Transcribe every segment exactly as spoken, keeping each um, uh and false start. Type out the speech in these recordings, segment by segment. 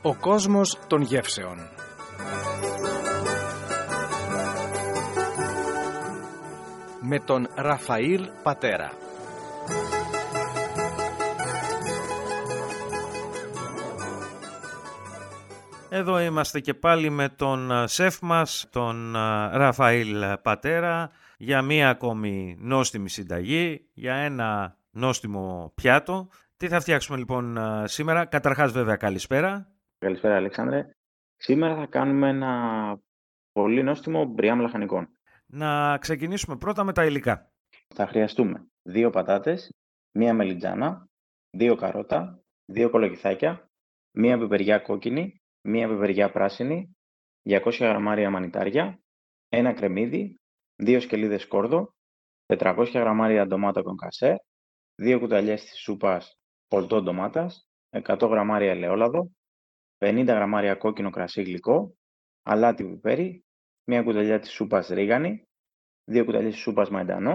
Ο κόσμος των γεύσεων. Με τον Ραφαήλ Πατέρα. Εδώ είμαστε και πάλι με τον σεφ μας, τον Ραφαήλ Πατέρα, για μία ακόμη νόστιμη συνταγή, για ένα νόστιμο πιάτο. Τι θα φτιάξουμε λοιπόν σήμερα? Καταρχάς βέβαια καλησπέρα. Καλησπέρα Αλέξανδρε. Σήμερα θα κάνουμε ένα πολύ νόστιμο μπριάμ λαχανικών. Να ξεκινήσουμε πρώτα με τα υλικά. Θα χρειαστούμε δύο πατάτες, μία μελιτζάνα, δύο καρότα, δύο κολοκυθάκια, μία πιπεριά κόκκινη, μία πιπεριά πράσινη, διακόσια γραμμάρια μανιτάρια, ένα κρεμμύδι, δύο σκελίδες σκόρδο, τετρακόσια γραμμάρια ντομάτα κονκασέ, δύο κουταλιές της σούπας πολτό ντομάτας, εκατό γραμμάρια ελαιόλαδο, πενήντα γραμμάρια κόκκινο κρασί γλυκό, αλάτι πιπέρι, μία κουταλιά της σούπας ρίγανη, δύο κουταλιές της σούπας μαϊντανό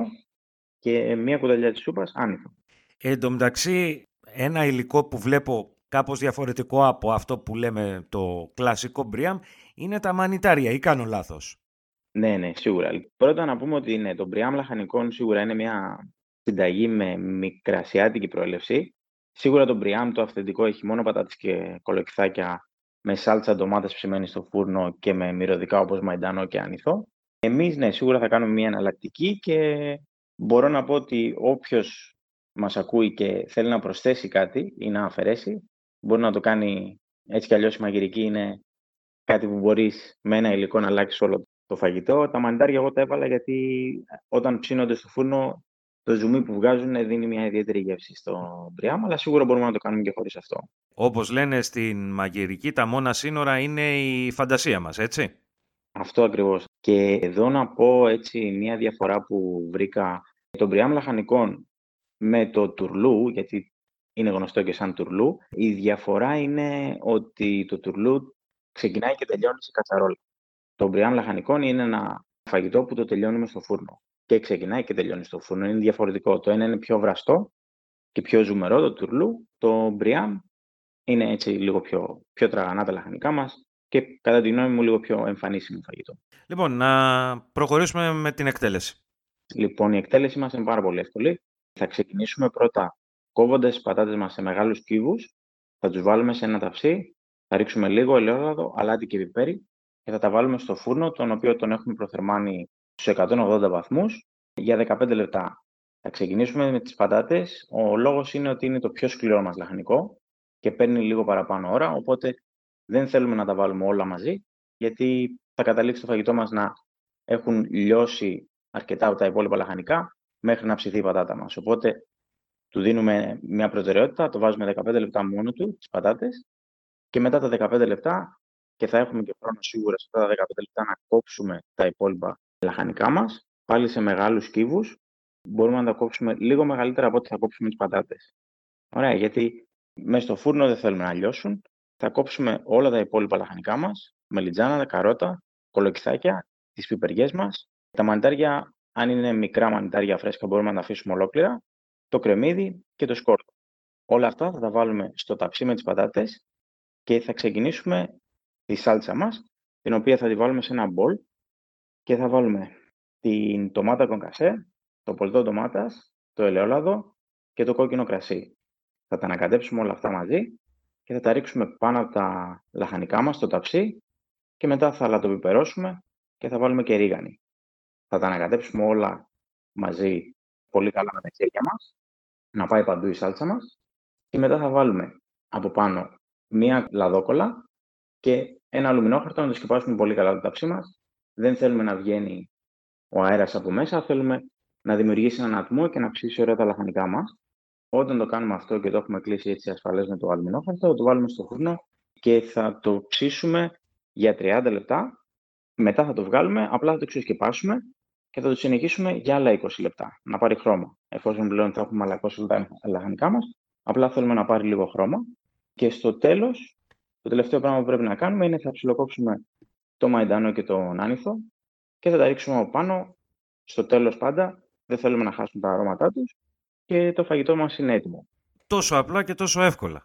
και μία κουταλιά της σούπας άνηθο. Εν τω μεταξύ, ένα υλικό που βλέπω κάπως διαφορετικό από αυτό που λέμε το κλασικό μπριάμ είναι τα μανιτάρια, ή κάνω λάθος? Ναι, ναι, σίγουρα. Πρώτα να πούμε ότι ναι, το μπριάμ λαχανικών σίγουρα είναι μια συνταγή με μικρασιάτικη προέλευση. Σίγουρα το μπριάμ το αυθεντικό έχει μόνο πατάτες και κολοκυθάκια με σάλτσα ντομάτας ψημένη στο φούρνο και με μυρωδικά όπως μαϊντανό και άνηθο. Εμείς ναι, σίγουρα θα κάνουμε μια εναλλακτική και μπορώ να πω ότι όποιος μας ακούει και θέλει να προσθέσει κάτι ή να αφαιρέσει, μπορεί να το κάνει. Έτσι κι αλλιώς η μαγειρική είναι κάτι που μπορείς με ένα υλικό να αλλάξεις όλο το φαγητό. Τα μανιτάρια εγώ τα έβαλα γιατί όταν ψήνονται στο φούρνο το ζουμί που βγάζουν δίνει μια ιδιαίτερη γεύση στο μπριάμ, αλλά σίγουρα μπορούμε να το κάνουμε και χωρίς αυτό. Όπως λένε στην μαγειρική, τα μόνα σύνορα είναι η φαντασία μας, έτσι? Αυτό ακριβώς. Και εδώ να πω έτσι μια διαφορά που βρήκα. Το μπριάμ λαχανικών με το τουρλού, γιατί είναι γνωστό και σαν τουρλού, η διαφορά είναι ότι το τουρλού ξεκινάει και τελειώνει σε κατσαρόλα. Το μπριάμ λαχανικών είναι ένα φαγητό που το τελειώνουμε στο φούρνο. Και ξεκινάει και τελειώνει στο φούρνο. Είναι διαφορετικό. Το ένα είναι πιο βραστό και πιο ζουμερό, το τουρλού. Το μπριάμ είναι έτσι λίγο πιο, πιο τραγανά τα λαχανικά μας και κατά τη γνώμη μου λίγο πιο εμφανίσιμο φαγητό. Λοιπόν, να προχωρήσουμε με την εκτέλεση. Λοιπόν, η εκτέλεση μας είναι πάρα πολύ εύκολη. Θα ξεκινήσουμε πρώτα κόβοντας τις πατάτες μας σε μεγάλους κύβους. Θα τους βάλουμε σε ένα ταψί. Θα ρίξουμε λίγο ελαιόλαδο, αλάτι και πιπέρι και θα τα βάλουμε στο φούρνο, τον οποίο τον έχουμε προθερμάνει στους εκατόν ογδόντα βαθμούς για δεκαπέντε λεπτά. Θα ξεκινήσουμε με τις πατάτες. Ο λόγος είναι ότι είναι το πιο σκληρό μας λαχανικό και παίρνει λίγο παραπάνω ώρα, οπότε δεν θέλουμε να τα βάλουμε όλα μαζί, γιατί θα καταλήξει το φαγητό μας να έχουν λιώσει αρκετά από τα υπόλοιπα λαχανικά μέχρι να ψηθεί η πατάτα μας. Οπότε του δίνουμε μια προτεραιότητα, το βάζουμε δεκαπέντε λεπτά μόνο του, τις πατάτες, και μετά τα δεκαπέντε λεπτά, και θα έχουμε και χρόνο σίγουρα σε αυτά τα δεκαπέντε λεπτά να κόψουμε τα υπόλοιπα λαχανικά μας, πάλι σε μεγάλους κύβους. Μπορούμε να τα κόψουμε λίγο μεγαλύτερα από ό,τι θα κόψουμε τις πατάτες. Ωραία, γιατί μέσα στο φούρνο δεν θέλουμε να λιώσουν. Θα κόψουμε όλα τα υπόλοιπα λαχανικά μας, μελιτζάνα, καρότα, κολοκυθάκια, τις πιπεριές μας. Τα μανιτάρια, αν είναι μικρά μανιτάρια φρέσκα, μπορούμε να τα αφήσουμε ολόκληρα. Το κρεμμύδι και το σκόρδο. Όλα αυτά θα τα βάλουμε στο ταψί με τις πατάτες και θα ξεκινήσουμε τη σάλτσα μας, την οποία θα τη βάλουμε σε ένα μπολ και θα βάλουμε την ντομάτα κονκασέ, το πολτό ντομάτας, το ελαιόλαδο και το κόκκινο κρασί. Θα τα ανακατέψουμε όλα αυτά μαζί και θα τα ρίξουμε πάνω από τα λαχανικά μας στο ταψί και μετά θα λατοπιπερώσουμε και θα βάλουμε και ρίγανη. Θα τα ανακατέψουμε όλα μαζί πολύ καλά με τα χέρια μας, να πάει παντού η σάλτσα μας και μετά θα βάλουμε από πάνω μία λαδόκολλα και ένα αλουμινόχαρτο να το σκεπάσουμε πολύ καλά το ταψί μας. Δεν θέλουμε να βγαίνει ο αέρας από μέσα, θέλουμε να δημιουργήσει έναν ατμό και να ψήσει ωραία τα λαχανικά μας. Όταν το κάνουμε αυτό και το έχουμε κλείσει έτσι ασφαλές με το αλουμινόχαρτο, θα το βάλουμε στο φούρνο και θα το ψήσουμε για τριάντα λεπτά. Μετά θα το βγάλουμε, απλά θα το ξεσκεπάσουμε και θα το συνεχίσουμε για άλλα είκοσι λεπτά, να πάρει χρώμα. Εφόσον πλέον θα έχουμε μαλακώσει τα λαχανικά μας, απλά θέλουμε να πάρει λίγο χρώμα. Και στο τέλος, το τελευταίο πράγμα που πρέπει να κάνουμε είναι θα ψιλοκόψουμε το μαϊντανό και τον άνηθο και θα τα ρίξουμε από πάνω. Στο τέλος πάντα, δεν θέλουμε να χάσουν τα αρώματά τους και το φαγητό μας είναι έτοιμο. Τόσο απλά και τόσο εύκολα.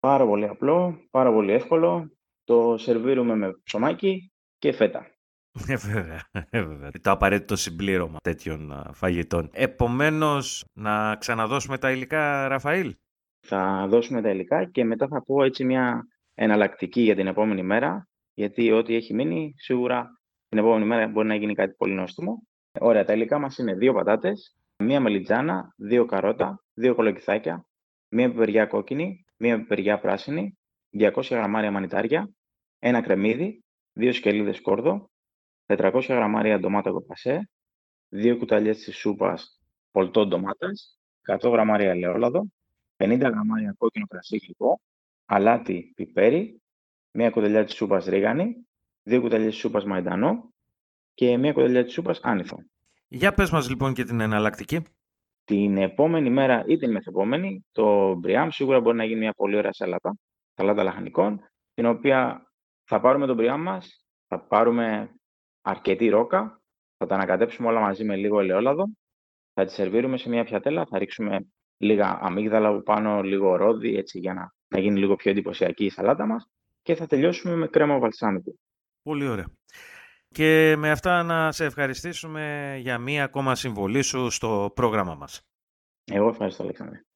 Πάρα πολύ απλό, πάρα πολύ εύκολο. Το σερβίρουμε με ψωμάκι πάρα πολύ εύκολο. Το σερβίρουμε με ψωμάκι και φέτα. Ε, βέβαια, ε, βέβαια. Το απαραίτητο συμπλήρωμα τέτοιων α, φαγητών. Επομένως, να ξαναδώσουμε τα υλικά, Ραφαήλ. Θα δώσουμε τα υλικά και μετά θα πω έτσι μια εναλλακτική για την επόμενη μέρα, γιατί ό,τι έχει μείνει, σίγουρα την επόμενη μέρα μπορεί να γίνει κάτι πολύ νόστιμο. Ωραία, τα υλικά μας είναι δύο πατάτες, μία μελιτζάνα, δύο καρότα, δύο κολοκυθάκια, μία πιπεριά κόκκινη, μία πιπεριά πράσινη, διακόσια γραμμάρια μανιτάρια, ένα κρεμμύδι, δύο σκελίδες σκόρδο, τετρακόσια γραμμάρια ντομάτα κοπασέ, δύο κουταλιές της σούπας πολτό ντομάτας, εκατό γραμμάρια ελαιόλαδο, πενήντα γραμμάρια κόκκινο κρασί γλυκό, αλάτι πιπέρι, μία κουταλιά της σούπας ρίγανη, δύο κουταλιές της σούπας μαϊντανό και μία κουταλιά της σούπας άνηθο. Για πες μας λοιπόν και την εναλλακτική. Την επόμενη μέρα ή την μεθεπόμενη, το μπριάμ σίγουρα μπορεί να γίνει μια πολύ ωραία σαλάτα, σαλάτα λαχανικών, την οποία θα πάρουμε τον μπριάμ μας, θα πάρουμε αρκετή ρόκα, θα τα ανακατέψουμε όλα μαζί με λίγο ελαιόλαδο, θα τη σερβίρουμε σε μια πιατέλα, θα ρίξουμε λίγα αμύγδαλα από πάνω, λίγο ρόδι, έτσι για να, να γίνει λίγο πιο εντυπωσιακή η σαλάτα μας και θα τελειώσουμε με κρέμα βαλσάμικου. Πολύ ωραία. Και με αυτά να σε ευχαριστήσουμε για μία ακόμα συμβολή σου στο πρόγραμμα μας. Εγώ ευχαριστώ, Αλέξανδρε.